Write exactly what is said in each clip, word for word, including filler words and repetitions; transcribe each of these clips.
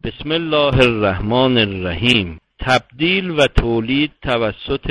بسم الله الرحمن الرحیم. تبدیل و تولید توسط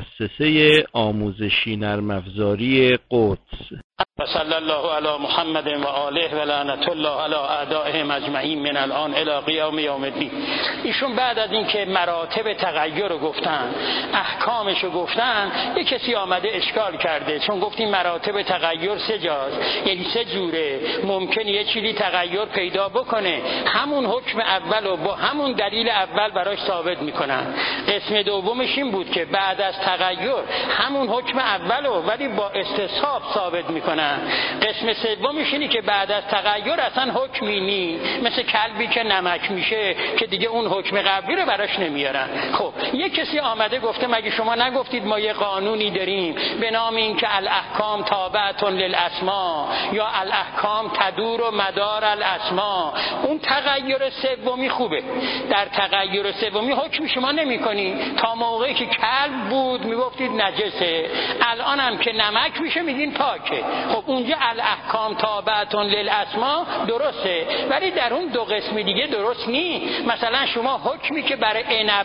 مؤسسه آموزشی نرم افزاری قدس. و صلی الله علی محمد و آله و لعنت الله علی اعدائهم اجمعین من الان الی قیام یوم الدین. ایشون بعد از اینکه مراتب تغییر رو گفتن، احکامش رو گفتن، یک کسی آمده اشکال کرده، چون گفتیم مراتب تغییر سه جاست، یعنی سه جوره. ممکنه یه چیزی تغییر پیدا بکنه، همون حکم اول رو با همون دلیل اول براش ثابت میکنن. قسم دومش این بود که بعد از تغییر همون حکم اول رو ولی با استصحاب ثابت میکنن. قسم سومش اینه که بعد از تغییر اصلا حکمی نی، مثل کلبی که نمک میشه که دیگه اون حکم قبلی رو براش نمیارن. خب یک کسی آمده گفته مگه شما نگفتید ما یه قانونی داریم به نام این که الاحکام تابعة للاسماء یا الاحکام تدور و مدار الاسماء؟ اون تغییر سومی خوبه. در تغییر سومی حکم شما نمیکنی. تا موقعی که کلب بود میگفتید نجسه، الان هم که نمک میشه میگین پاکه. خب اونجا الاحکام تابعة للاسماء درسته، ولی در اون دو قسم دیگه درست نی. مثلا شما حکمی که برای عنب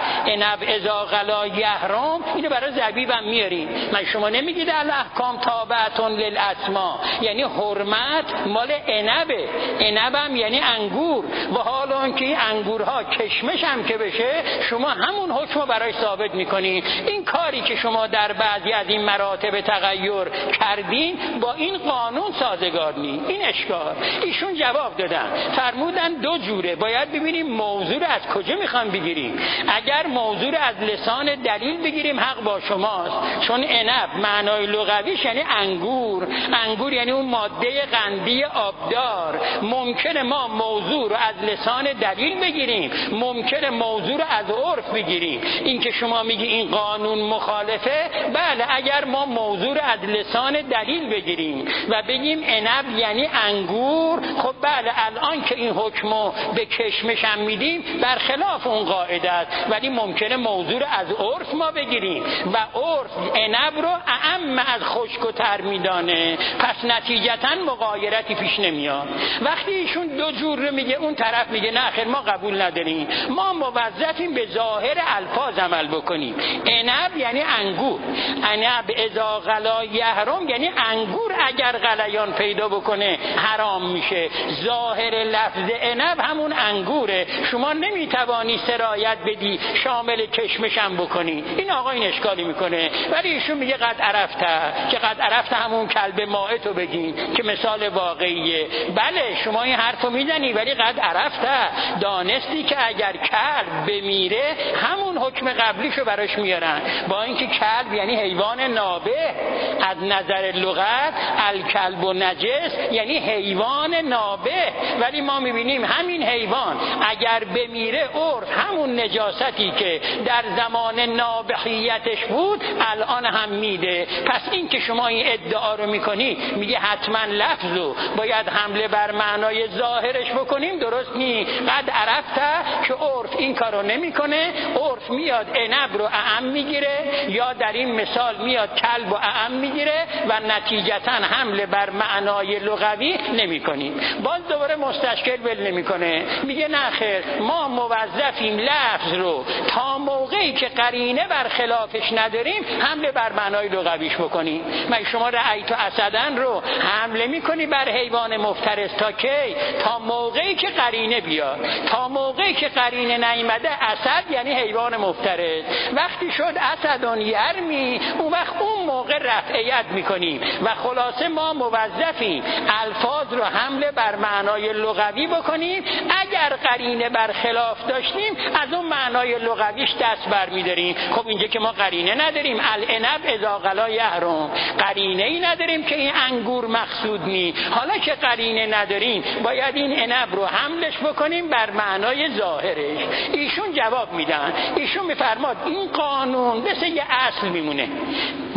عنب اذا غلا یحرم، اینو برای زبیب هم میارین. من شما نمیگید الاحکام تابعة للاسماء یعنی حرمت مال عنبه، عنب هم یعنی انگور، و حالا اینکه این انگورها کشمش هم که بشه شما همون حکم رو برای ثابت میکنین. این کاری که شما در بعضی از این مراتب تغییر کردین با این قانون سازگار نی. این اشکال. ایشون جواب دادن، فرمودن دو جوره، باید ببینیم موضوع از کجا میخوام بگیریم. اگر موضوع از لسان دلیل بگیریم حق با شماست، چون عنب معنای لغویش یعنی انگور، انگور یعنی اون ماده قندی آبدار. ممکنه ما موضوع رو از لسان دلیل بگیریم، ممکنه موضوع رو از عرف بگیریم. این که شما میگی این قانون مخالفه، بله اگر ما موضوع رو از لسان دلیل بگیریم و بگیم عنب یعنی انگور، خب بله الان که این حکمو به کشمش هم میدیم برخلاف اون قاعده است، ولی ممکنه موضوع رو از عرف ما بگیریم و عرف عنب رو اعم از خشک و تر میدانه، پس نتیجتا مغایرتی پیش نمیاد. وقتی ایشون دو جور رو میگه، اون طرف میگه نه خیر ما قبول نداریم، ما موظفیم به ظاهر الفاظ عمل بکنیم. عنب یعنی انگور، عنب اذا غلا یحرم یعنی انگور اگر غلیان پیدا بکنه حرام میشه. ظاهر لفظ عنب همون انگوره، شما نمیتوانی سرایت بدی شامل کشمش هم بکنی. این آقا این اشکالی میکنه، ولی ایشون میگه قد عرفته، که قد عرفته همون کلب مائه تو بگین که مثال واقعیه. بله شما این حرفو میزنی، ولی قد عرفته، دانستی که اگر کلب بمیره همون حکم قبلیشو براش میارن. با اینکه کلب یعنی حیوان نابه، از نظر لغت الکلب و نجس یعنی حیوان نابه، ولی ما میبینیم همین حیوان اگر بمیره عرف همون نجاستی که در زمان نابحیتش بود الان هم میده. پس این که شما این ادعا رو میکنی، میگه حتما لفظو باید حمله بر معنای ظاهرش بکنیم، درست نی. قد عرفته که عرف این کارو نمیکنه، عرف میاد عنب رو اعم میگیره، یا در این مثال میاد کلب و اعم میگیره و نتیجتا حمله بر معنای لغوی نمی کنیم. باز دوباره مستشکل ول نمی کنه، میگه نه خیر ما موظفیم لفظ رو تا موقعی که قرینه بر خلافش نداریم حمله بر معنای لغویش بکنیم. من شما رأیت اسدن رو حمله میکنی بر حیوان مفترس تا کی؟ تا موقعی که قرینه بیاد. تا موقعی که قرینه نیامده اسد یعنی حیوان مفترس. وقتی شد اسدون یرمی، اون وقت اون موقع رفعیت میکنیم و خلاصه ما موظفیم الفاظ رو حمله بر معنای لغوی بکنیم. اگر قرینه بر خلاف داشتیم از اون معنای لغویش دست برمیداریم. خب اینجا که ما قرینه نداریم، العنب اذا غلا یحرم، قرینه ای نداریم که این انگور مقصود نی. حالا که قرینه نداریم باید این عنب رو حملش بکنیم بر معنای ظاهرش. ایشون جواب میدن، ایشون میفرماد این قانون مثل یه اصل میمونه،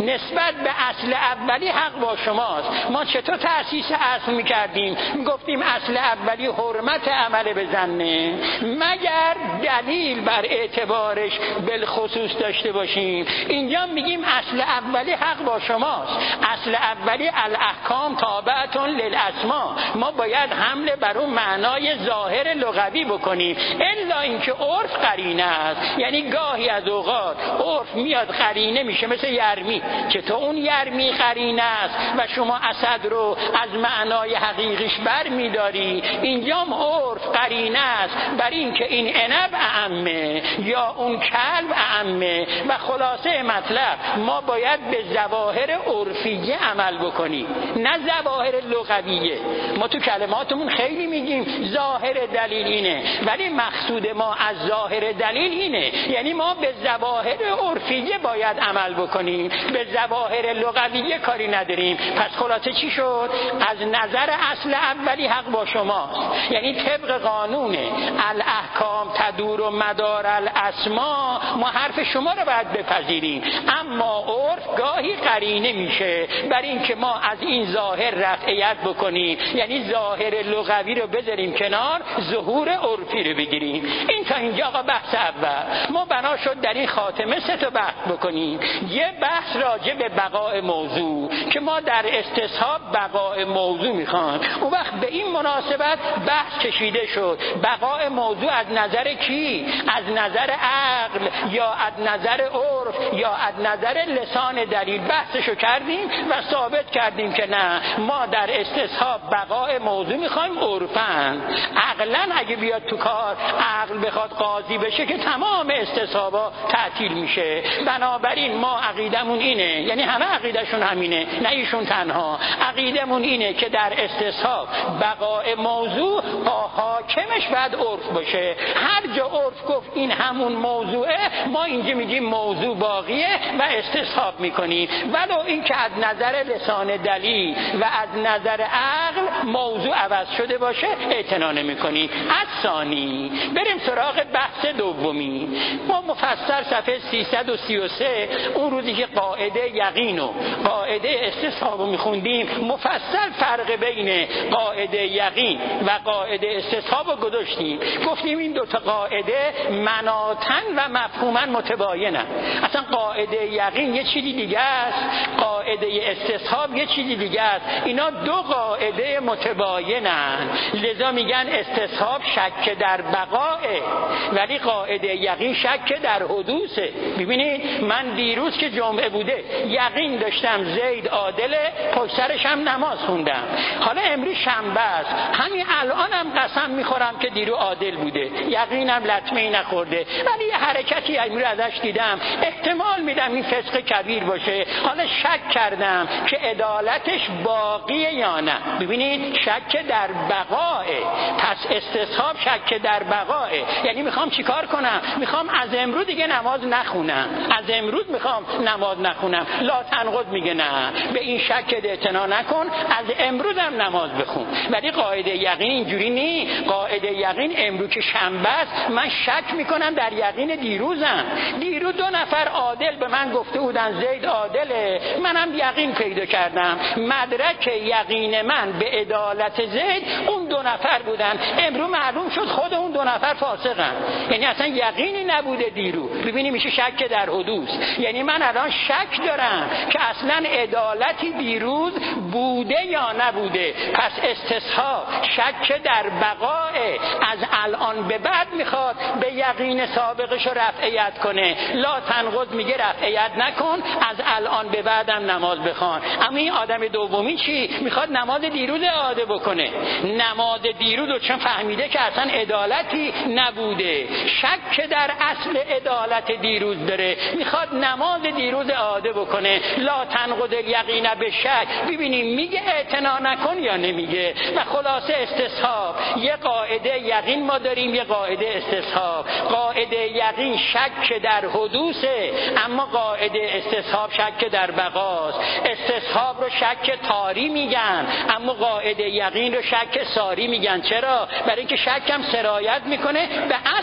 نسبت به اصل اولی حق با شماست. ما چطور تأسیس اصل میکردیم؟ میگفتیم اصل اولی حرمت عمل به ظنه، مگر دلیل بر اعتبارش بالخصوص داشته باشیم. اینجا میگیم اصل اولی حق با شماست. اصل اولی الاحکام تابعتون للاسما، ما باید حمله بر اون معنای ظاهر لغوی بکنیم، الا اینکه عرف قرینه است. یعنی گاهی از اوقات عرف میاد قرینه میشه، مثل یرمی که تو اون یرمی قرینه است و شما اسد رو از معنای حقیقیش بر میداری. اینجا عرف قرینه است بر این که این عنب اعمه یا اون کلب اعمه و خلاصه مطلب ما باید به ظواهر عرفیه عمل بکنیم، نه ظواهر لغویه. ما تو کلماتمون خیلی میگیم ظاهر دلیل اینه، ولی مقصود ما از ظاهر دلیل اینه، یعنی ما به ظواهر عرفیه باید عمل بکنیم، به ظواهر لغویه کاری نداریم. پس خلاصه چی شد؟ از نظر اصل اولی حق با شماست، یعنی طبق قانون الاحکام تدور و مدار الاسما ما حرف شما رو باید بپذیریم، اما عرف گاهی قرینه میشه بر این که ما از این ظاهر رفعیت بکنیم، یعنی ظاهر لغوی رو بذاریم کنار، ظهور عرفی رو بگیریم. این تا اینجا آقا بحث اول. ما بنا شد در این خاتمه سه تا بحث بکنیم. یه بحث راجع به بقاء موضوع که ما در استصحاب بقاء موضوع میخوان، اون وقت به این مناسبت بحث کشیده شد بقاء موضوع از نظر کی؟ از نظر عقل یا از نظر عرف یا از نظر لسان دلیل. بحثشو کردیم و ثابت کردیم که نه، ما در استصحاب بقاء موضوع میخوایم عرفاً. عقلاً اگه بیاد تو کار، عقل بخواد قاضی بشه که تمام استصحابا تعطیل میشه. بنابراین ما عقیدمون اینه، یعنی همه عقیدشون همینه، نه ایشون تنها، عقیدمون اینه که در استصحاب بقاء موضوع با حاکمش باید عرف باشه. هر جا عرف گفت این همون موضوعه، ما اینجا میگیم موضوع باقیه و استصحاب میکنیم، ولو این که از نظر لسان دلیل و از نظر عقل موضوع عوض شده باشه اعتنا نمیکنیم. از ثانی بریم سراغ بحث دومی. ما مفصل صفحه سیصد و سی و سه اون روزی که قاعده یقین و قاعده استصحاب رو میخوندیم، مفصل فرق بین قاعده یقین و قاعده استصحاب رو گذاشتیم. گفتیم این دو تا قاعده مناطن و مفهوما متباینن. اصلا قاعده یقین یه چیزی دیگه است، قاعده استصحاب یه چیزی دیگه است. اینا دو قاعده متباینن، لذا میگن استصحاب شک در بقائه، ولی قاعده یقین شک در حدوثه. ببینید من دیروز که جمعه بوده یقین داشتم زید عادله، پشت سرش هم نماز خوندم. حالا امروز شنبه است، همین الانم قسم میخورم که دیرو عادل بوده، یقینم لطمه ای نخورده، ولی یه حرکتی امروز ازش دیدم، احتمال میدم این فسق کبیر باشه. حالا شک کردم که عدالتش باقیه یا نه. ببینید شک در بقائه، پس استصحاب شک در بقائه. یعنی میخوام چیکار کنم؟ میخوام از امروز دیگه نماز نخونم، از امروز میخوام نماز نخونم. لا تنقض میگه نه، به این شک اعتنا نکن، از امروز هم نماز بخون. ولی قاعده یقین اینجوری نی. قاعده یقین امروز که شنبه است من شک میکنم در یقین دیروزم. دیروز دو نفر عادل به من گفته بودن زید عادله، منم یقین پیدا کردم، مدرک یقین من به عدالت زید اون دو نفر بودن. امروز معلوم شد خود اون دو نفر فاسقن، یعنی اصلا یقینی نبوده دیرو. ببینی میشه شک در حدوث. یعنی من الان شک دارم که اصلا عدالتی دیروز بوده یا نبوده. پس استصحاب شک در بقائه، از الان به بعد میخواد به یقین سابقش رفعیت کنه. لا تنقض میگه رفعیت نکن، از الان به بعدم نماز بخوان. اما این آدم دومی چی؟ میخواد نماز دیروز اعاده بکنه. نماز دیروز رو چون فهمیده که اصلا عدالتی نبوده، شک در اصل عدالت دیروز داره، میخواد نماز دیروز اعاده بکنه. لا تنقض الیقین به شک. ببینیم میگه اعتنا نکن یا نمیگه. و خلاصه استصحاب یه قاعده یقین ما داریم، یه قاعده استصحاب. قاعده یقین شک در حدوثه، اما قاعده استصحاب شک در بقاست. استصحاب رو شک طاری میگن، اما قاعده یقین رو شک ساری میگن. چرا؟ برای اینکه شک هم سرایت میکنه به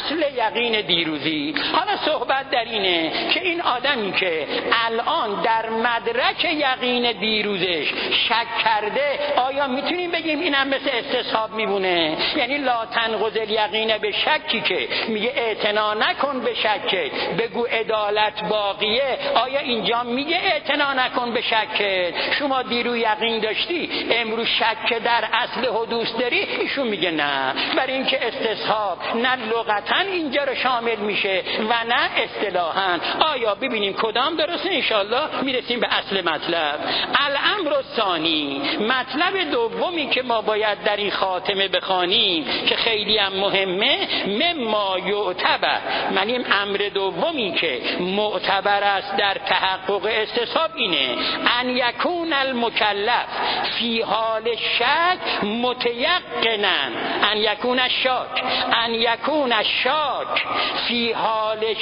اصل یقین دیروزی. حالا صحبت در اینه که این آدمی که الان در مدرک یقین دیروزش شک کرده، آیا میتونیم بگیم اینم مثل استصحاب میمونه؟ یعنی لا تنقض الیقین به شکی که میگه اعتنا نکن به شکت، بگو عدالت باقیه، آیا اینجا میگه اعتنا نکن به شکت؟ شما دیرو یقین داشتی، امروز شک در اصل حدوث داری؟ ایشون میگه نه، برای اینکه استصحاب نه لغتاً اینجا رو شامل میشه و نه اصطلاحاً. آیا ببینیم کدام درسته؟ انشالله میرسیم به اصل مطلب. الامر الثانی، مطلب دومی که ما باید در این خاتمه بخوانیم که خیلی هم مهمه، مما یعتبر، یعنی امر دومی که معتبر است در تحقق استصحاب اینه ان یکون المکلف فی حال شک متیقنا، ان یکون الشاک ان یکون الشاک فی حال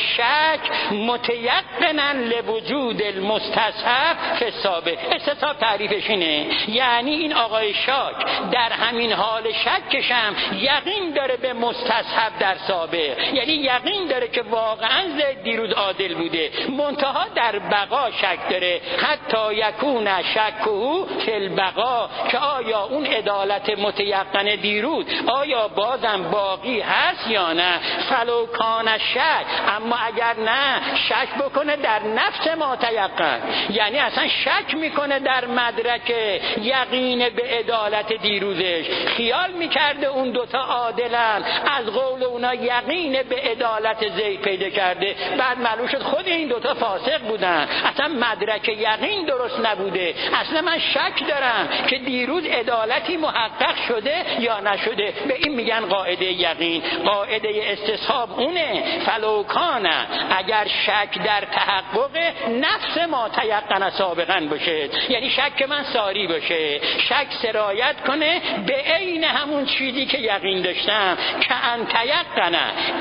شک متیقنا لوجود المستصحب فی السابق. استصحاب تعریفش اینه، یعنی این آقای شاک در همین حال شکش هم یقین داره به مستصحب در سابق، یعنی یقین داره که واقعا زید دیروز عادل بوده، منتها در بقا شک داره، حتی یکون شکه فی البقا، که آیا اون عدالت متیقن دیروز آیا بازم باقی هست یا نه. فلو کان شک، اما اگر نه شک بکنه در نفس ما تیقن، یعنی اصلا شک میکنه در مدرک یقین به عدالت دیروزش، خیال میکرده اون دوتا عادلن، از قول اونا یقین به عدالت زید پیدا کرده، بعد معلوم شد خود این دوتا فاسق بودن، اصلا مدرک یقین درست نبوده، اصلا من شک دارم که دیروز عدالتی محقق شده یا نشده. به این میگن قاعده یقین. قاعده استصحاب اونه، فلو کان، اگر شک در تحقق نفس ما تیقن سابقا باشه، یعنی شک من ساری باشه، شک سرایت کنه به عین همون چیزی که یقین داشتم، که ان تیقن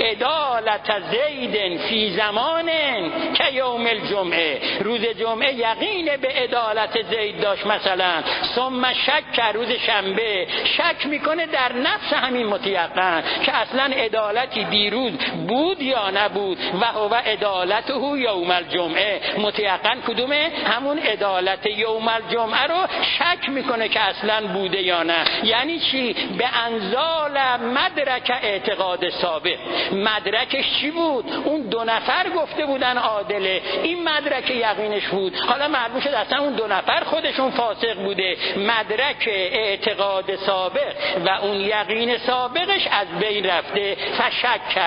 عدالت زید فی زمان که یوم الجمعه، روز جمعه یقین به عدالت زید داشت مثلا، ثم شک روز شنبه شک میکنه در نفس همین متیقن که اصلا عدالتی دیروز بود یا نبود، و هو عدالته یوم الجمعه، متیقن کدومه؟ همون عدالت یوم الجمعه رو شک میکنه که اصلا بوده یا نه. یعنی چی؟ به انزال مدرک اعتقاد سابق. مدرکش چی بود؟ اون دو نفر گفته بودن عادله، این مدرک یقینش بود، حالا معلوم شد اصلا اون دو نفر خودشون فاسق بوده. مدرک اعتقاد سابق و اون یقین سابقش از بین رفته. فشک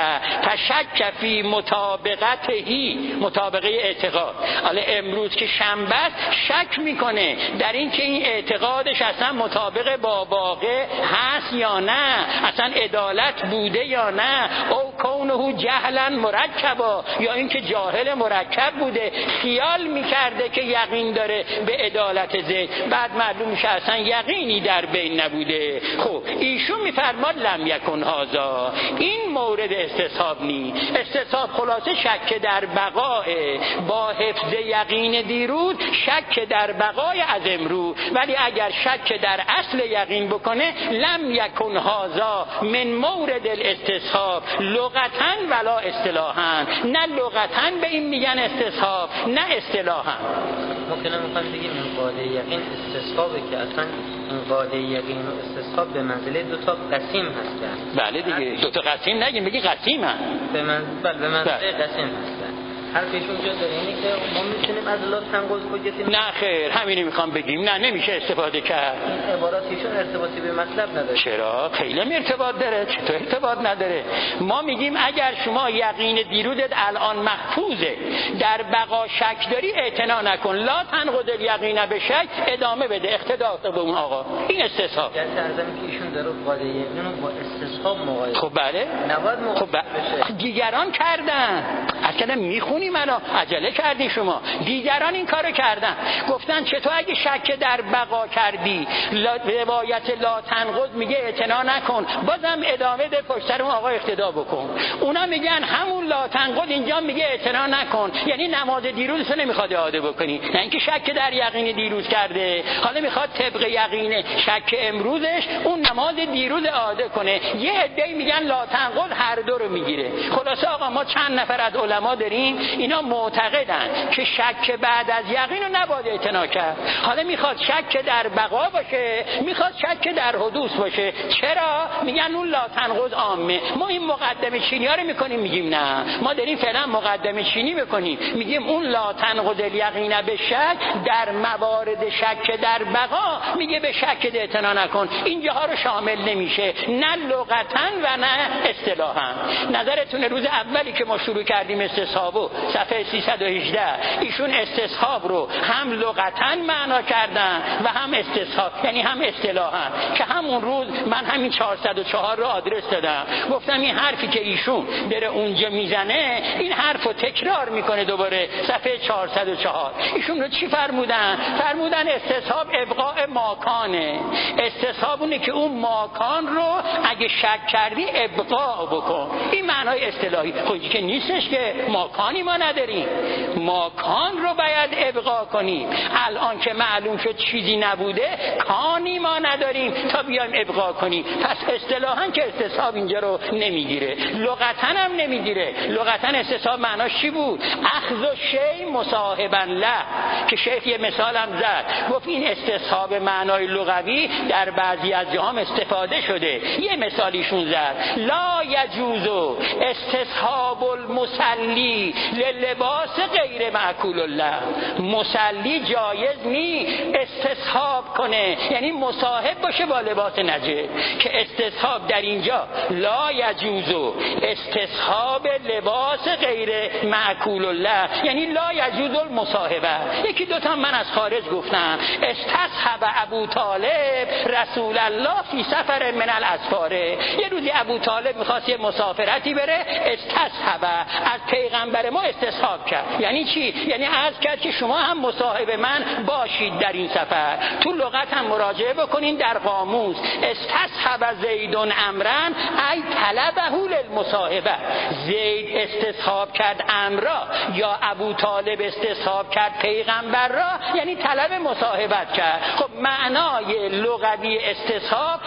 فشک فی مطابقتهی، مطابقه اعتقاد. حالا امروز که شنبه شک میکنه در این که این اعتقادش اصلا مطابق با واقع هست یا نه، اصلا عدالت بوده یا نه، او کونه جهلا مرکبا، یا اینکه جاهل مرکب بوده، خیال میکرده که یقین داره به عدالت زید، بعد معلوم میشه اصلا یقینی در بین نبوده. خب ایشون میفرماد لم یکن هذا، این مورد استصحاب نی. استصحاب خلاصه شک در بقاء با حفظ یقین دیروز، شک در بقای از امروز، ولی اگر شک در اصل یقین بکنه لم یکن هذا من مورد الاستصحاب لغتاً ولا اصطلاحاً، نه لغتاً به این میگن استصحاب نه اصطلاحاً. ممکنه میخوایم بگیم این قاعده یقین استصحابه که اصلا این قاعده یقین و استصحاب به منزله دو تا قسیم هستن. بله دیگه، دو تا قسیم نگیم، بگی قسیم هم به منزله به منزله قسیم هستن. حرفش اونجا داره اینه که ما میتونیم از الله تنقض حجت. نه خیر، همینی میخوام بگیم، نه نمیشه استفاده کرد. این عباراتیشون ارتباطی به مطلب نداره. چرا؟ خیلی ارتباط داره. چطور ارتباط نداره؟ ما میگیم اگر شما یقین دیروزت الان محفوظه، در بقا شک داری، اعتنا نکن، لا تنقض الیقین به شک، ادامه بده، اقتدا به اون آقا. این استصحاب. یعنی ارزم که ایشون داره قاعده یقین رو با استصحاب مقایسه. خب بله. نباید مقایسه خب دیگران کردن. اصلا میخون میدونی منو عجله کردی شما. دیگران این کارو کردن، گفتن چطور اگه شک در بقا کردی روایت لا تنقض میگه اعتنا نکن، بازم ادامه ده پشت سر اون آقا اقتدا بکن. اونا میگن همون لا تنقض اینجا میگه اعتنا نکن، یعنی نماز دیروز رو نمیخواد اعاده بکنی، نه اینکه شک در یقین دیروز کرده حالا میخواد طبق یقین شک امروزش اون نماز دیروز اعاده کنه. یه عده‌ای میگن لا تنقض هر دو رو میگیره. خلاصه آقا ما چند نفر از علما داریم اینا معتقدن که شک بعد از یقین رو نباید اعتنا کرد. حالا میخواد شک در بقا باشه، میخواد شک در حدوث باشه. چرا؟ میگن اون لا تنقض عامه. ما این مقدمه چینی ها رو میکنیم، میگیم نه، ما داریم فعلا مقدمه چینی میکنیم، میگیم اون لا تنقض الیقین به شک در موارد شک در بقا میگه به شک اعتنا نکن، اینجاها رو شامل نمیشه، نه لغتا و نه اصطلاحا. نظرتون روز اولی که ما شروع کردیم استصحابو صفحه سیصد و هجده ایشون استصحاب رو هم لغتا معنا کردن و هم استصحاب یعنی هم اصطلاحا، که همون روز من همین چهارصد و چهار رو آدرس دادم، گفتم این حرفی که ایشون داره اونجا میزنه این حرف رو تکرار میکنه دوباره صفحه چهارصد و چهار. ایشون رو چی فرمودن؟ فرمودن استصحاب ابقاء ماکانه. استصحاب اونه که اون ماکان رو اگه شک کردی ابقاء بکن. این معنای اصطلاحی خودی که نیستش که ماکانی ما نداریم، ماکان رو باید ابقاء کنیم. الان که معلوم شد چیزی نبوده کانی ما نداریم تا بیایم ابقاء کنیم. پس اصطلاحاً که استصحاب اینجا رو نمیگیره، لغتاً هم نمیگیره. لغتاً استصحاب معناش چی بود؟ اخذ و شی مصاحبا له، که شیخ یه مثال هم زد، گفت این استصحاب معنای لغوی در بعضی از جاها استفاده شده. یه مثالیشون زد، لا یجوز استصحاب المصلی للباس غیر معکول الله. مصلی جایز نی استصحاب کنه یعنی مصاحب باشه با لباس نجس، که استصحاب در اینجا لا یجوز استصحاب لباس غیر معکول الله یعنی لا یجوز المصاحبه. یکی دوتا من از خارج گفتم، استصحب ابو طالب رسول الله فی سفر من الاسفار. یه روزی ابو طالب میخواست یه مسافرتی بره، استصحب از پیغمبر ما استصحاب کرد. یعنی چی؟ یعنی عرض کرد که شما هم مصاحب من باشید در این سفر. تو لغت هم مراجعه بکنین در قاموس، استصحب زیدون امرن ای طلبه للمصاحبه. زید استصحاب کرد امرا یا ابو طالب استصحاب کرد پیغمبر را، یعنی طلب مصاحبت کرد. خب معنای لغوی استصحاب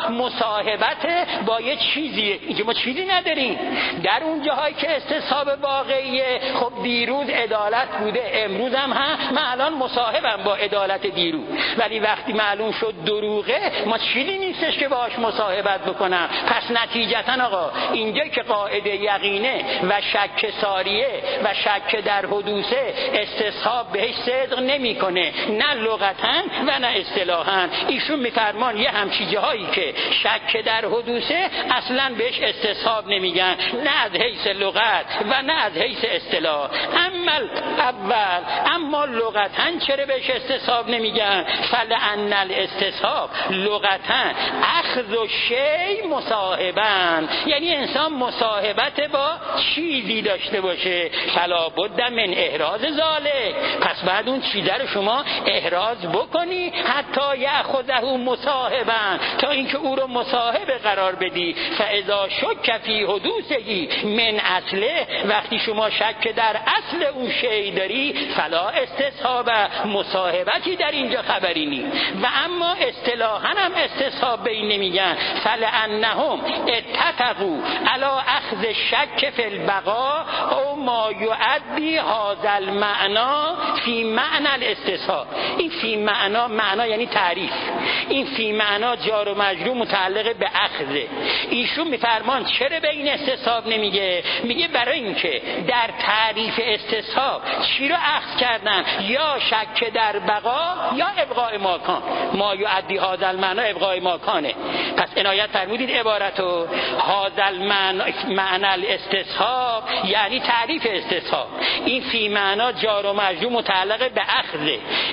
مصاحبت با یه چیزی، اینجا ما چیزی نداریم. در اون جاهایی که استصحاب واقعیه، خب دیروز عدالت بوده امروز هم هم من الان مصاحبم با عدالت دیروز، ولی وقتی معلوم شد دروغه ما چیزی نیستش که باهاش مصاحبت بکنم. پس نتیجتا آقا اینجا که قاعده یقینه و شک ساریه و شک در حدوثه استصحاب بهش صدق نمیکنه، نه لغتا و نه اصطلاحا. ایشون میفرمان یه همچی جاهایی که شک در حدوثه اصلا بهش استصحاب نمیگن، نه از حیث لغت و نه از حیث اصطلاح. اما اول اما لغتا چرا بهش استصحاب نمیگن؟ فلان الاستصحاب لغتا اخذ و شی مصاحبن، یعنی انسان مصاحبت با چیزی داشته باشه. فلا بد من احراز ذالک، پس بعد اون چیزه رو شما احراز بکنی حتی یاخذه مصاحبن، تا اینکه او رو مصاحب قرار بدی. فاذا شک فی حدوثه من اصله، وقتی شما شک در اصل اون شی داری، فلا استصحاب مصاحبتی در اینجا خبری نی. و اما اصطلاحا هم استصحاب به این نمیگن. فلانهم اتفقوا علی اخذ شک فی البقاء او ما یؤدی هذا المعنا فی معنى الاستصحاب. این فی معنا، معنا یعنی تعریف، این فی معنا جار و مجرور متعلق به اخذه. ایشون میفرمان چرا به این استصحاب نمیگه؟ میگه برای اینکه در تعریف استصحاب چی رو اخذ کردن؟ یا شک در بقا یا ابقاء ماکان. ما یؤدی هذا المعنا ابقاء ماکانه. پس عنایت فرمودید عبارتو هازل معنی الاستصحاب یعنی تعریف استصحاب. این فی معنا جار و مجرور متعلق به اخذ.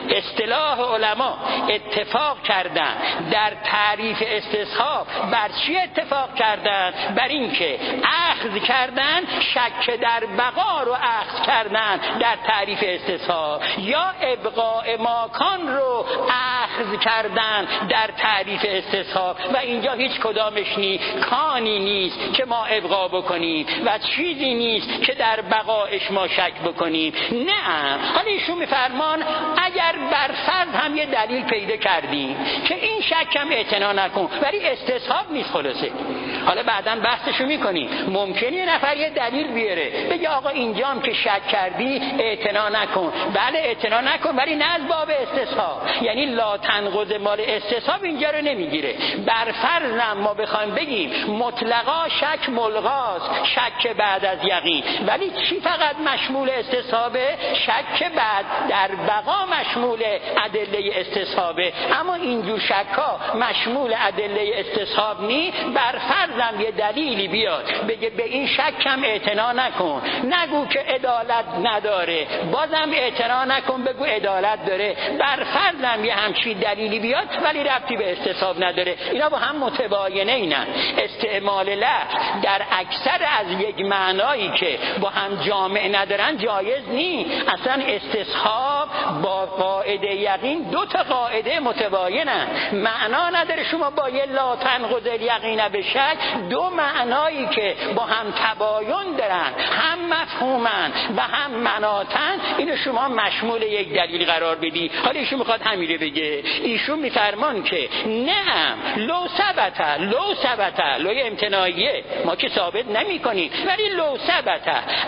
اصطلاح علما اتفاق کردن در تعریف استصحاب. بر چی اتفاق کردن؟ بر این که اخذ کردن شک در بقا رو اخذ کردن در تعریف استصحاب، یا ابقاء ماکان رو اخذ کردن در تعریف استصحاب. و اینجا هیچ کدامش نی کانی نیست که ما ابقا بکنیم و چیزی نیست که در بقایش ما شک بکنیم. نه، حالا ایشون میفرمان اگر بر فرض هم یه دلیل پیدا کردیم که این شک هم اعتنا نکن، ولی استصحاب نیست. خلاصه حالا بعداً بحثشو میکنیم. ممکنه یه نفر یه دلیل بیاره بگه آقا اینجا هم که شک کردی اعتنا نکن. بله اعتنا نکن، ولی نه از باب استصحاب، یعنی لا تنقض مال استصحاب اینجا رو نمیگیره. بر فرض ما بخوایم بگیم مطلقا شک ملغاست، شک بعد از یقین، ولی چی فقط مشمول استصحابه؟ شک بعد در بقا مشمول ادله استصحابه. اما اینجور شکا مشمول ادله استصحاب نی. بر فرضم یه دلیلی بیاد بگه به این شکم اعتنا نکن، نگو که عدالت نداره، بازم اعتنا نکن بگو عدالت داره. بر فرضم یه همچین دلیلی بیاد ولی ربطی به استصحاب نداره. اینا با هم متباینه اینن. استعمال لفظ در اکثر از یک معنایی که با هم جامع ندارن جایز نی. اصلا استصحاب با قاعده یقین دو تا قاعده متباینن. معنا نداره شما با یه لا تنقض الیقین به شک دو معنایی که با هم تباین دارن، هم مفهومن و هم مناطن، اینو شما مشمول یک دلیل قرار بدی. حالا ایشون میخواد همینه بگه. ایشون میفرمان که نه لو ثبت، لو ثبت لوی امتناعیه ما که ثابت نمی کنیم، ولی لو ثبت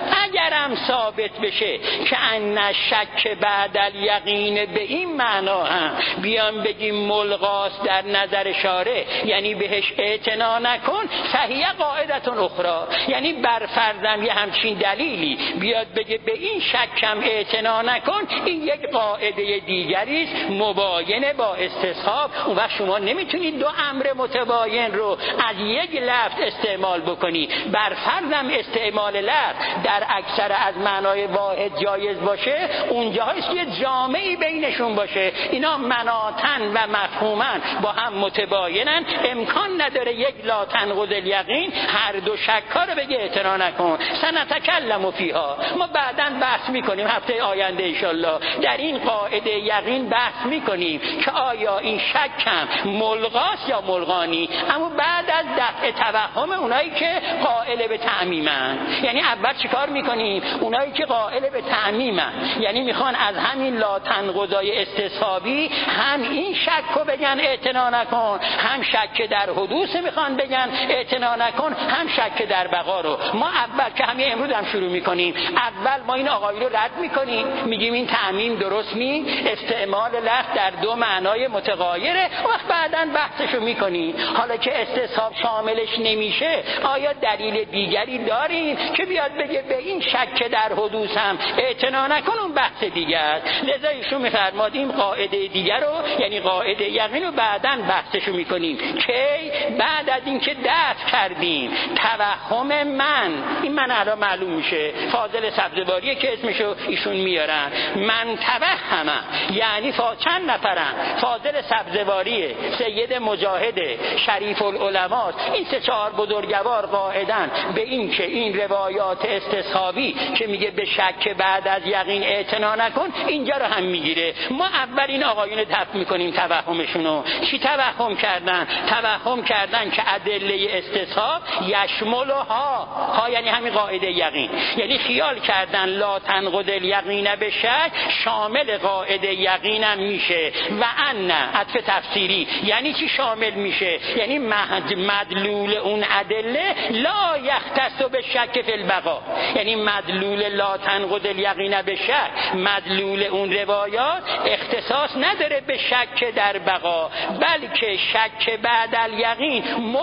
اگرم ثابت بشه که ان شک بعد الیقین به این معنا هم بیان بگیم ملغاست در نظر شارع، یعنی بهش اعتنا نکن، فهیه قاعدتون اخرى، یعنی بر فرضم یه همچین دلیلی بیاد بگه به این شکم اعتنا نکن، این یک قاعده دیگری است مباینه با استصحاب. اون وقت شما نمیتونید دو امر متباین رو از یک لفظ استعمال بکنی. بر فرضم استعمال لفظ در اکثر از معنای واحد جایز باشه، اونجا هست یه جامعی بینشون باشه. اینا مناطن و مفهومن با هم متباینن. امکان نداره یک لا تنقض الیقین هر دو شکا رو بگه اعتنا نکن. سنتکلم فیها، ما بعداً بحث میکنیم هفته آینده انشالله در این قاعده یقین بحث میکنیم که آیا این شک هم ملغاست یا ملغانی. اما بعد از دفع توهم اونایی که قائل به تعمیمن، یعنی اول چیکار میکنیم؟ اونایی که قائل به تعمیمن، یعنی میخوان از همین لا تنقضای استصحابی هم این شک رو بگن اعتنا نکن، هم شک در حدوث میخوان بگن اعتنا نکن، هم شک در بقا رو. ما اول که همین امروز هم شروع میکنیم، اول ما این آقایی رو رد میکنیم، میگیم این تعمیم درست نی، استعمال لفظ در دو معنای متغایره، وقت بعداً بحثشو میکنیم. حالا که استصحاب شاملش نمیشه، آیا دلیل دیگری داریم که بیاد بگه به این شک در حدوث هم اعتنا نکن؟ اون بحث دیگه است. لذا ایشون میفرماد این قاعده دیگر رو، یعنی قاعده یقین رو بعداً بحثشو میکنیم که بعد از اینکه دفع کردیم توهم من، این من الان معلوم میشه، فاضل سبزواری که اسمشو ایشون میارن، من توهمه، یعنی فا چند نفرن؟ فاضل سبزواری، سید مجاهد، شریف العلماء، این سه چهار بزرگوار قاعدن به این که این روایات استصحابی که میگه به شک بعد از یقین اعتنا نکن، اینجا رو هم میگیره. ما اول این آقایون رو دفع میکنیم توهمشونو. چی توهم کردن؟ توهم کردن که ادله استصحاب یشملها، ها یعنی همین قاعده یقین، یعنی خیال کردن لا تنقض الیقین به شک شامل قاعده یقینم میشه. و ان عطف تفسیری یعنی چی شامل میشه؟ یعنی مدلول اون ادله لا یختص به شک فی البقا، یعنی مدلول لا تنقض الیقین به شک، مدلول اون روایات اختصاص نداره به شک در بقا، بلکه شک بعد الیقین ملغا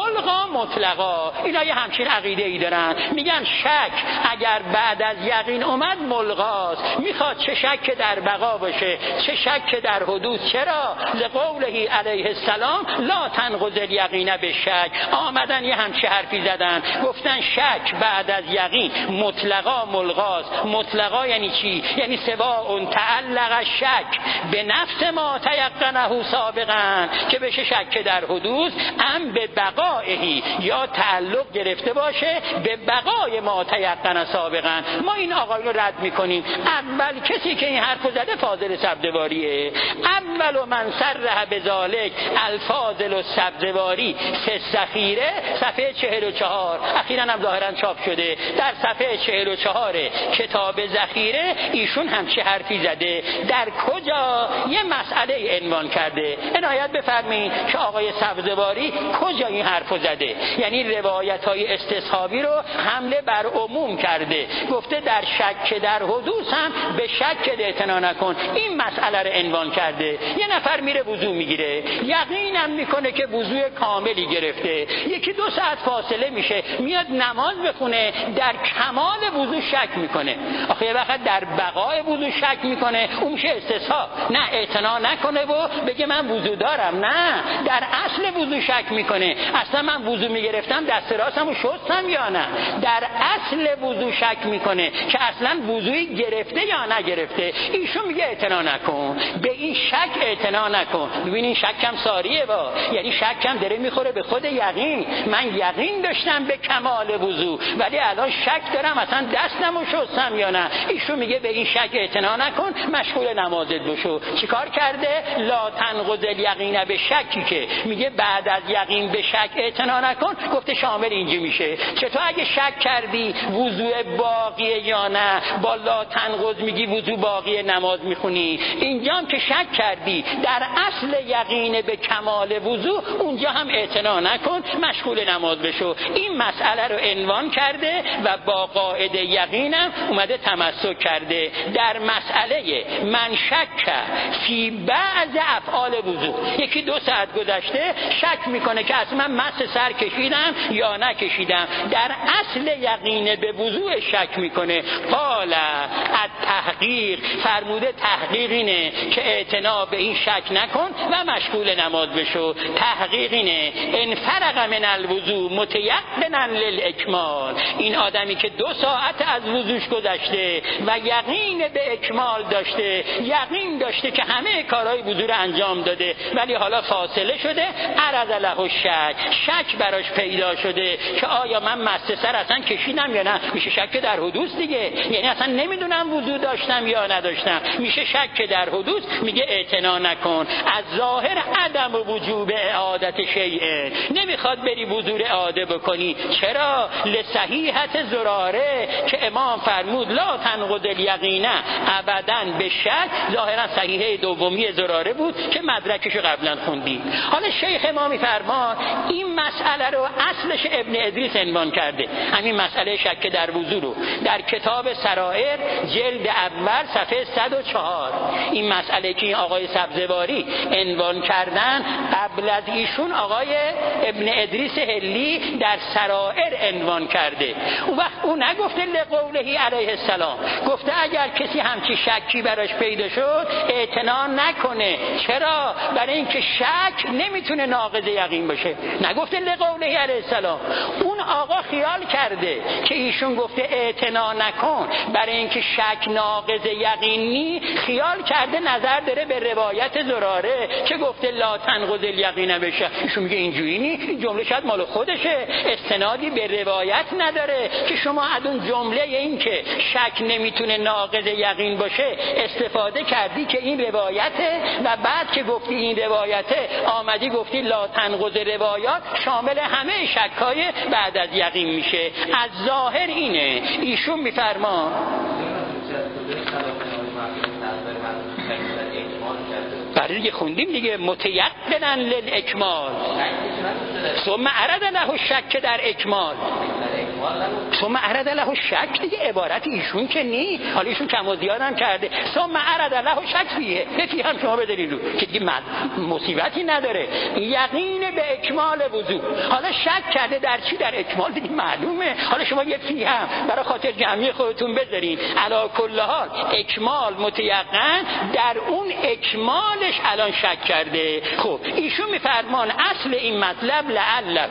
مطلقا. اینا یه همچین عقیده ای دارن، میگن شک اگر بعد از یقین اومد ملغاست. میخواد چه شک در بقا باشه چه شک در حدوث. چرا؟ لقوله علیه السلام لا تنقض الیقین بالشک. آمدن یه همچین حرفی زدن، گفتن شک بعد از یقین مطلقا ملغاست. مطلقا یعنی چی؟ یعنی سواء تعلق شک به نفس ما تیقنه سابقا، که بشه شک در حدوث، ام به بقائه، یا تعلق گرفته باشه به بقای ما تیقنه سابقا. ما این آقای رو رد میکنیم. اول کسی که این حرف زده فاضل سبزواریه. اول من صرح بذالک الفاضل السبزواری سه ذخیره، صفحه چهل و چهار، اخیراً هم ظاهراً چاپ شده. در صفحه چهل و چهار کتاب ذخیره ایشون همچه حرفی زده. در کجا یه مسئله عنوان کرده. عنایت بفرمایید که آقای سبزواری کجا این حرفو زده. یعنی روایت‌های استصحابی رو حمله بر عموم کرده. گفته در شک در حدوث هم به شک اعتنا نکن. این مسئله رو عنوان کرده. یه نفر میره وضو میگیره، یقینم میکنه که وضو کاملی گرفته، یکی دو ساعت فاصله میشه میاد نماز بخونه، در کمال وضو شک میکنه. آخه یه وقت در بقای وضو شک میکنه، اون میشه استصحاب. نه اعتنا نکنه و بگه من وضو دارم، نه، در اصل وضو شک میکنه. اصلا من وضو میگرفتم دست راستمو شستم یا نه. در اصل وضو شک میکنه که اصلا وضوی گرفته یا نگرفته. ایشون میگه اعتنا نکن، به این شک اعتنا نکن. ببینین شکم ساریه با، یعنی شکم داره میخوره به خود یقین. من یقین داشتم به کمال وضو، ولی الان شک دارم اصلا دستمو شستم یا نه. ایشون میگه به این شک اعتنا نکن، مشغول نمازت بشو. چیکار کرده؟ لا تنقض الیقین به شکی، که میگه بعد از یقین به شک اعتنا نکن، گفته شامل اینجا میشه. چطور اگه شک کردی وضو باقیه یا نه، با لا تنقض میگی وضو باقیه نماز میخونی؟ اینجا هم که شک کردی در اصل یقین به کمال وضو، اونجا هم اعتنا نکن، مشغول نماز بشو. این مسئله رو عنوان کرده و با قاعده یقینم اومده تمسک کرده. در مسئله من شک فی بعض افعال وضو، یکی دو ساعت گذشته شک میکنه که اصلا من مس سر کشیدم یا نکشیدم، در اصل یقین به وضو شک میکنه. قال التحقیق، فرموده تحقیق اینه که اعتنا به این شک نکن و مشغول نماز بشو. تحقیق اینه ان فرق من الوضو متيقنا للاکمال، این آدمی که دو ساعت از وضوش گذشته و یقین به اکمال داشته، یقین داشته که همه کارهای وضو رو انجام داده، ولی حالا فاصله شده، عرض له الشک، شک براش پیدا شده که آیا من مس سر اصلا کشیدم یا نه. میشه شک در حدوث دیگه، یعنی اصلا نمیدونم وضو داشتم یا نداشتم. میشه شک در حدوث، میگه اعتنا نکن. از ظاهر عدم وجوب اعادت شیء، نمیخواد بری وضو اعاده بکنی. چرا؟ لصحیحت زراره، که امام فرمود لا تنقض الیقین ابدا به شک. ظاهرا صحیحه دومی زراره بود که مدرکشو قبلا خوندیم. حالا شیخ امام فرمان این مسئله رو اصلش ابن ادریس عنوان کرده. همین مسئله شک در وضو رو در کتاب سرائر جلد اول صفحه صد و چهار، این مسئله که این آقای سبزواری عنوان کردن، قبل از ایشون آقای ابن ادریس هلی در سرائر عنوان کرده. اون وقت اون نگفته لقوله علیه السلام، گفته اگر کسی همچی شکی براش پیدا شد اعتنا نکنه. چرا؟ برای اینکه شک نمیتونه ناقض یقین باشه. نگفته لقوله علیه السلام. اون آقا خیال کرده که ایشون گفته اعتنا نکن برای اینکه شک ناقض یقینی، خیال کرده نظر داره به روایت زراره که گفته لا تنقض الیقین بشه. ایشون میگه اینجوری نی، جمله شاید مال خودشه، استنادی به روایت نداره که شما از اون جمله این که شک نمیتونه ناقض یقین باشه استفاده کردی که این روایته، و بعد که گفتی این روایته آمدی گفتی لا تنقض روایات شامل همه شک‌های بعد از یقین میشه. از ظاهر اینه. ایشون میفرما بله آره دیگه خوندیم دیگه، متیقنا للاکمال ثم عرض له شک در اکمال، ثم عرض له شک دیگه عبارت ایشون که نی، حالا ایشون کم و زیاد هم کرده، ثم عرض له شک فیه، یکی هم شما بدارید رو که دیگه مصیبتی نداره، یقین به اکمال وضو. حالا شک کرده در چی؟ در اکمال دیگه معلومه، حالا شما یه فی هم برای خاطر جمعی خودتون بذارین. علی کل حال اکمال متیقن در اون اکمالش الان شک کرده. خب ایشون میفرمان اصل این مطلب لعله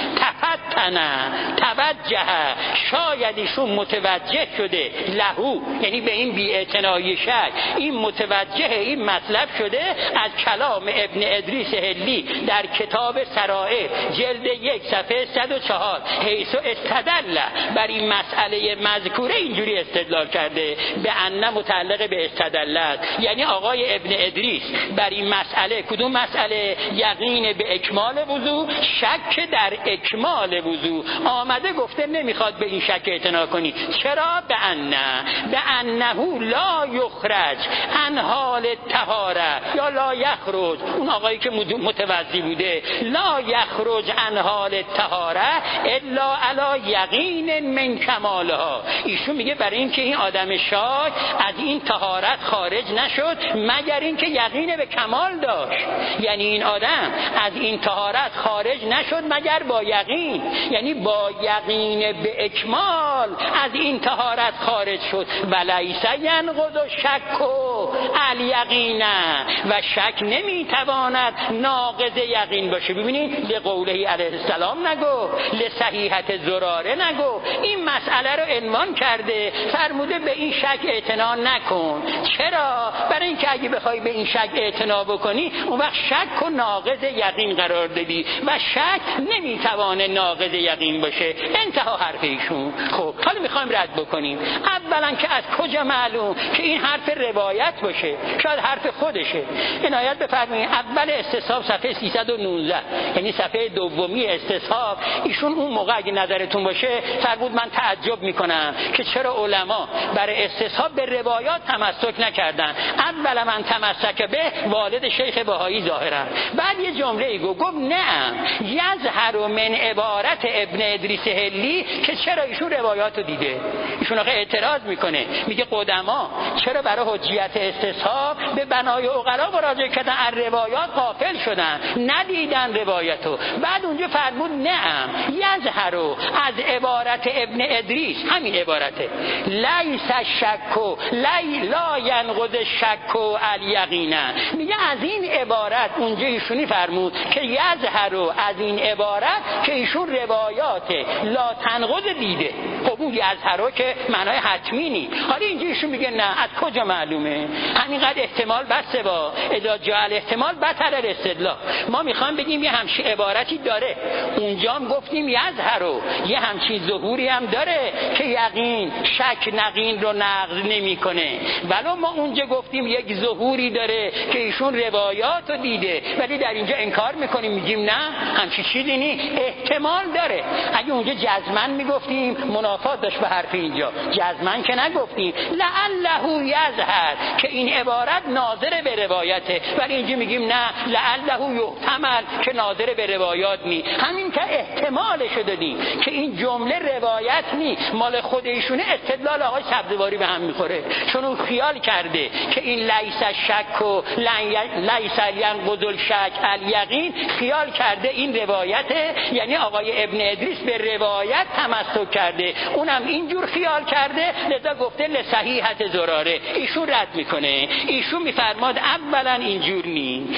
تفتن توجه، شاید ایشون متوجه شده، لهو یعنی به این بی‌اعتنایی شک، این متوجه این مطلب شده از کلام ابن ادریس هلی در کتاب سرائر جلد یک صفحه صد و چهار، حیث استدل بر این مسئله مذکوره اینجوری استدلال کرده به ان متعلق به استدلت، یعنی آقای ابن ادریس بر این مسئله، کدوم مسئله؟ یقین به اکمال وضو، شک در اکمال وضو آمده گفته نمیخواد به این شک اعتنا کنی. چرا؟ به ان به انه لا یخرج عن حال طهاره یا لا یخرج، اون آقایی که متوضی بوده، لا یخرج عن حال طهاره الا علی یقین من کمالها. ایشون میگه برای اینکه این آدم شاک از این طهارت خارج نشد مگر اینکه یقین به کمال داشت، یعنی این آدم از این طهارت خارج نشد مگر با یقین، یعنی با یقین به اکمال از این طهارت خارج شد. ولیس ینقض شک الیقین، و شک نمیتواند ناقض یقین باشه. ببینید لقوله علیه السلام نگو، لصحیحت زراره نگو، این مسئله رو عنوان کرده، فرموده به این شک اعتنا نکن. چرا؟ برای اینکه اگه بخوای به این شک اعتنا بکنی اون وقت شک و ناقض یقین قرار دادی و شک نمیتوانه ناقض یقین باشه. انتها حرف ایشون. خب حالا میخوایم رد بکنیم. اولا که از کجا معلوم که این حرف روایت باشه؟ شاید حرف خودشه. عنایت بفرمایید اول استصحاب صفحه سیصد و نوزده، یعنی صفحه دومی استصحاب، ایشون اون موقع اگه نظرتون باشه فرمود من تعجب میکنم که چرا علما برای استصحاب به روایات تمسک نکردن. اولا من تمسک به والد شیخ بهایی ظاهرا، بعد یه جمله ای گفت گفت نه یظهر من عبارت ابن ادریس هلی که چرا ایشون روایات رو دیده. ایشون آخه اعتراض میکنه، میگه قدما چرا برای حجیت استصحاب به بنای عقلا مراجعه کردن، از روایات غافل شدن، ندیدن روایتو. بعد اونجا فرمود نعم یظهر از عبارت ابن ادریس، همین عبارته، لیس شک لی لا ینقض شک الیقین. میگه از این عبارت اونجا ایشونی فرمود که یظهر از این عبارت که ایشون روایات لا تنقض دیده. خب اون یظهر که معنای حتمی نی. حالا اینجا ایشون میگه نه، از کجا معلومه؟ همینقدر احتمال بسته با اذا جاء الاحتمال بطل الاستدلال. ما میخوام بگیم یه همچین عبارتی داره، اونجا هم گفتیم یظهر یه همچین ظهوری هم داره که یقین شک نقین رو نقض نمیکنه، ولو ما اونجا گفتیم یک ظهوری داره که ایشون روایات رو دیده، ولی در اینجا انکار میکنیم، میگیم نه همچین چیزی نی، احتمال داره. اگه اونجا جزمن میگفتیم منافات داشت به حرف اینجا، جزمن که نگفتیم، لعله یظهر که این عبارت ناظر به روایته، ولی اینجا میگیم نه لعله یحتمل که ناظر به روایات نی. همین که احتمالشو دادیم که این جمله روایت نی، مال خود ایشونه. استدلال آقای سبزواری به هم میخوره، چون اون خیال کرده که این لیس شک و لیس ینقض الشک الیقین، خیال کرده این روایته، یعنی آقای ابن ادریس به روایت تمسک کرده، اونم اینجور خیال کرده، لذا گفته لصحیحت زراره. ایشون رد میکنه، ایشون میفرماد اولا اینجور نی،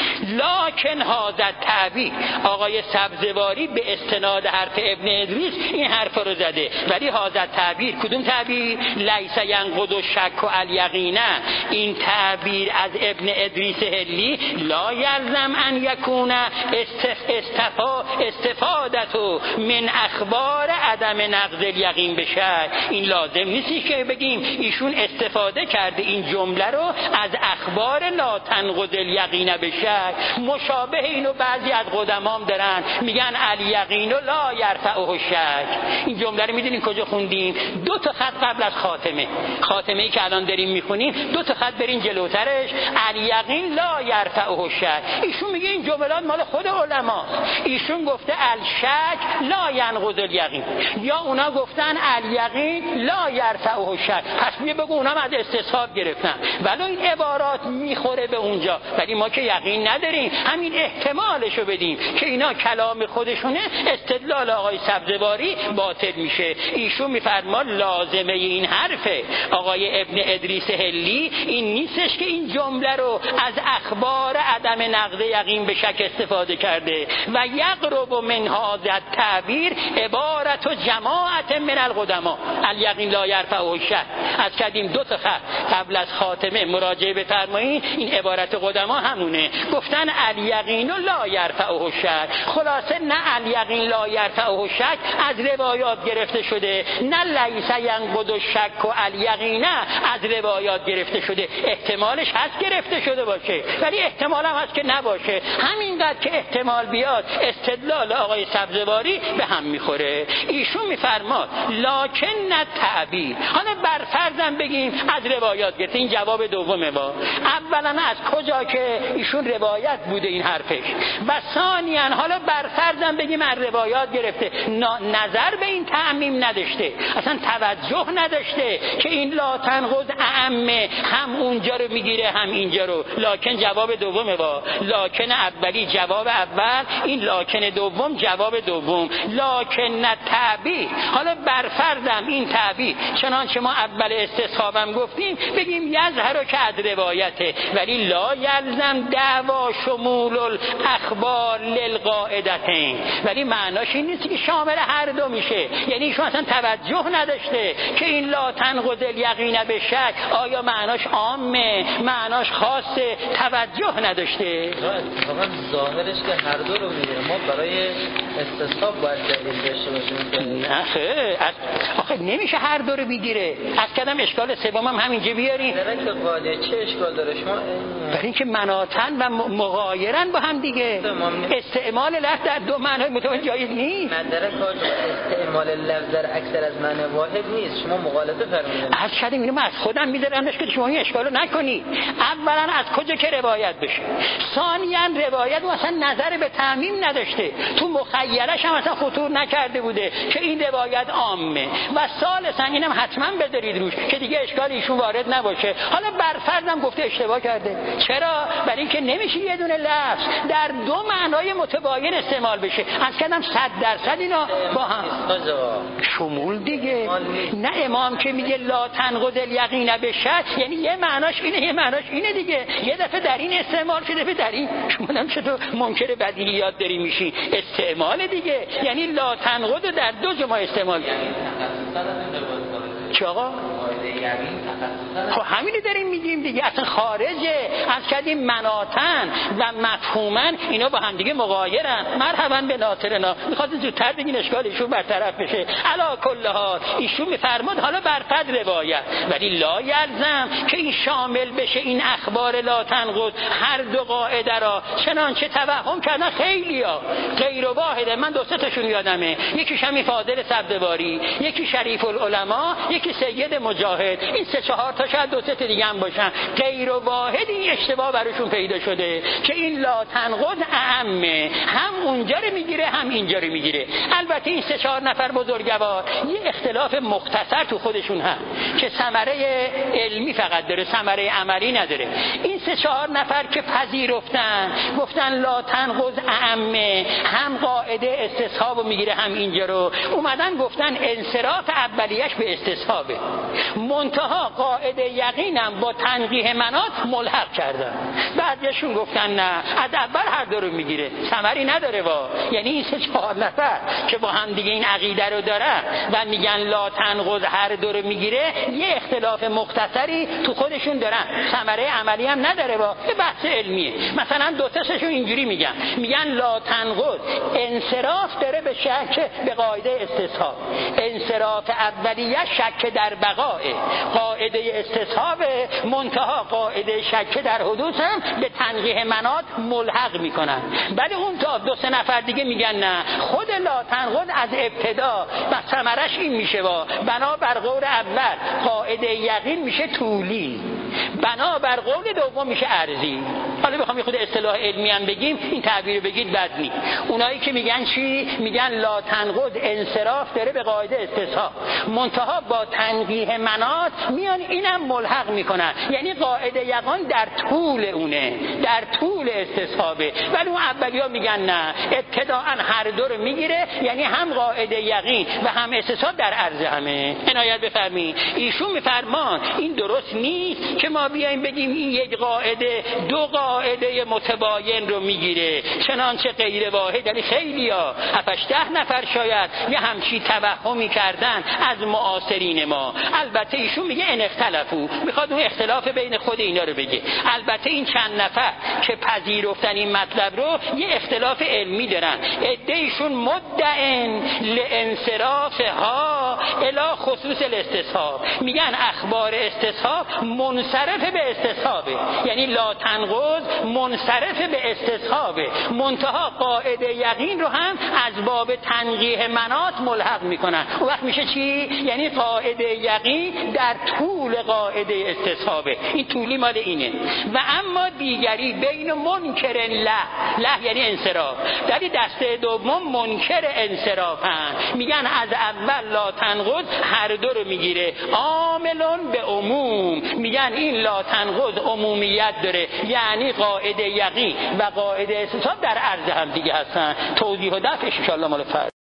لکن هذا تعبیر، آقای سبزواری به استناد حرف ابن ادریس این حرف رو زده، ولی هذا تعبیر، کدوم تعبیر؟ لیس ینقض الشک الیقین. این تعبیر از ابن ادریس هلی لا یلزم ان یکون استفا استفادت من اخبار عدم نقض الیقین به شک. این لازم نیست که بگیم ایشون استفاده کرده این جمله رو از اخبار لا تنقض الیقین به شک. مشابه اینو بعضی از قدمام دارن، میگن الیقین لا یرفعه شک. این جمله رو میدونین کجا خوندیم؟ دو تا خط قبل از خاتمه، خاتمه‌ای که الان داریم میخونیم، دو تا خط برین جلوترش، الیقین لا یرفعه شک. ایشون میگه این جملات مال خود علما. ایشون گفته الشک لا ینقض الیقین، یا اونا گفتن الیقین لا یرفعه شک. پس میگه بگو اونا از استصحاب گرفتن، ولی این عبارات میخوره به اونجا، ولی ما که یقین نداریم، همین احتمالشو بدیم که اینا کلام خودشونه. استدلال آقای سبزواری باطل میشه. ایشون میفرما لازمه این حرفه آقای ابن ادریس هلی این نیستش که این جمله رو از اخبار عدم نقض یقین به شک استفاده کرده و یقرب من هذا التعبیر عبارت و جماعت من القدما الیقین لا یرفعه شک. از کردیم دو تا خط قبل از خاتمه مراجعه بفرمایید، این عبارت قدما همونه، گفتن الیقین لا یرفعه شک. خلاصه نه الیقین لا یرفعه شک از روایات گرفته شده، نه لیس ینقض الشک و الیقین از روایات گرفته شده. احتمالش هست گرفته شده باشه، ولی احتمال هم هست که نباشه. همینقدر که احتمال بیاد استدلال آقای سبزواری به هم میخوره. ایشون میفرماد لکن التعبیر، حالا برفرضم بگیم از روایات گرفته. این جواب دومه. با اولا از کجا که ایشون روایت بوده این حرفش، و ثانیاً حالا برفرضم بگیم از روایات گرفته، نظر به این تعمیم نداشته، اصلا توجه نداشته که این لا تنقض اعمه هم اونجا رو میگیره هم اینجا رو. لکن جواب دومه. با لکن اولی جواب اول، این لکن دوم جواب دوم. لکن التعبیر، حالا برفرضم این تعبیر چنانچه ما اول استصحابم گفتیم بگیم یظهر که از روایته، ولی لا یلزم دعوا شمول الاخبار للقاعدتین، ولی معناش این نیست که شامل هر دو میشه. یعنی ایشون اصلا توجه نداشته که این لا تنقض الیقین به شک آیا معناش عامه معناش خاصه، توجه نداشته. اتفاقا ظاهرش که هر دو رو میگیره، ما برای استصحاب باید دلیل داشته باشیم. نه خیلی آخه نمیشه هر دو رو بگیره. از کدام اشکال سوم هم همینجا بیاریم. درک قاعده چه اشکال داره شما؟ برای اینکه مناطن و مغایرن با هم دیگه. استعمال لفظ در دو معنای متفاوت جایز نیست. مدرک استعمال لفظ در اکثر از معنی واحد نیست. شما مغالطه فرمودید. از شدیم اینو من از خودم میذارمش که شما این اشکالو نکنید. اولا از کجا که روایت بشه، ثانیاً روایت اصلا نظر به تعمیم نداشته، تو مخیلش هم اصلا خطور نکرده بوده که این روایت عامه، و ثالثاً اینم حتما بذارید روش که دیگه اشکال ایشون وارد نباشه. حالا برفرضم گفته اشتباه کرده. چرا؟ برای اینکه نمیشه یه دونه لفظ در دو معنای متباین استعمال بشه. از کدام صد درصد اینا با هم شمول دیگه. نه امام که میگه لا تنقض الیقین به شک، یعنی یه معناش اینه یه معناش اینه دیگه. یه دفعه در این استعمال شده، دفعه در این. شما هم چطور منکر بدیهیات داری میشی؟ استعمال دیگه، یعنی لا تنقض در دو جا استعمال. چه آقا؟ خب همینو داریم میگیم دیگه، اصلا خارجه. از کردیم مناتن و مفهومن اینا با هم دیگه مغایرن. مرحبا به ناطرنا، میخواد زودتر بگین اشکال ایشون برطرف بشه. علا کل حال ایشون میفرماد حالا برفرض روایت، ولی لا یلزم که این شامل بشه این اخبار لا تنقض هر دو قاعده را، چنانچه توهم کردن خیلیا غیر واحده. من دو سه تاشون یادمه، یکیش همین فاضل سبزواری، یکی شریف العلماء، یکی سید مجاهد. این سه چهار تا شاید دو سه تا دیگه هم باشن. غیر واحد این اشتباه براشون پیدا شده که این لا تنقض اعمه، هم اونجا رو میگیره هم اینجا رو میگیره. البته این سه چهار نفر بزرگوار یه اختلاف مختصر تو خودشون هست که ثمره علمی فقط داره، ثمره عملی نداره. این سه چهار نفر که پذیرفتن گفتن لا تنقض اعمه، هم قاعده استصحاب رو میگیره هم اینجا رو، اومدن گفتن انصراف اولیش به استصحابه. منتها قاعده یقینم با تنقیح منات ملحق کردن. بعضیشون گفتن نه از اول هر دو رو میگیره، ثمری نداره وا. یعنی این سه چهار نفر که با هم دیگه این عقیده رو دارن و میگن لا تنقض هر دو رو میگیره، یه اختلاف مختصری تو خودشون دارن، ثمره عملی هم نداره وا. یه بحث علمیه. مثلا دو تاشون اینجوری میگن، میگن لا تنقض انصراف داره به شک به قاعده استصحاب. انصراف اولیه شک در بقاء، قاعده استصحاب منتها قاعده شک در حدوث هم به تنقیح منات ملحق میکنن. ولی اون تا دو سه نفر دیگه میگن نه، خود لا تنقض از ابتدا و ثمرش این میشه با بنا بر قول اول قاعده یقین میشه طولی، بنا بر قول دوم میشه عرضی. حالا بخوام یه خود اصطلاح علمی هم بگیم این تعبیر بگید بد نیست. اونایی که میگن چی؟ میگن لا تنقض انصراف داره به قاعده استصحاب، منتها با تنقیح منات میان اینم ملحق میکنن. یعنی قاعده یقین در طول اونه، در طول استصحابه. ولی اون اولیا میگن نه، ابتداء هر دو رو میگیره، یعنی هم قاعده یقین و هم استصحاب در عرض همه. عنایت بفرمایید. ایشون میفرمان این درست نیست که ما بیایم بگیم این یک قاعده دو قاعده متباین رو میگیره، چنانچه غیر واحد. یعنی خیلیا هفتش ده نفر شاید یه همچی توهمی کردن از معاصرین ما. البته ایشون میگه ان اختلافو، میخواد اون اختلاف بین خود اینا رو بگه. البته این چند نفر که پذیرفتن این مطلب رو یه اختلاف علمی دارن. عده‌ایشون مدعن لانصرافها الی خصوص الاستصحاب، میگن اخبار استصحاب منصرف به استصحابه، یعنی لا تنقض منصرف به استصحابه، منتها قاعده یقین رو هم از باب تنقیح منات ملحق میکنن. اون وقت میشه چی؟ یعنی قاعده یقین در طول قاعده استصحابه. این طولی مال اینه. و اما دیگری بین منکر له، له یعنی انصراف، در دسته دوم منکر انصرافن، میگن از اول لا تنقض هر دو رو میگیره، عاملون به عموم، میگن این لا تنقض عمومیت داره، یعنی قاعده یقین و قاعده استصحاب در عرض هم دیگه هستن. توضیح و دفعش ان شاء الله مال فرد.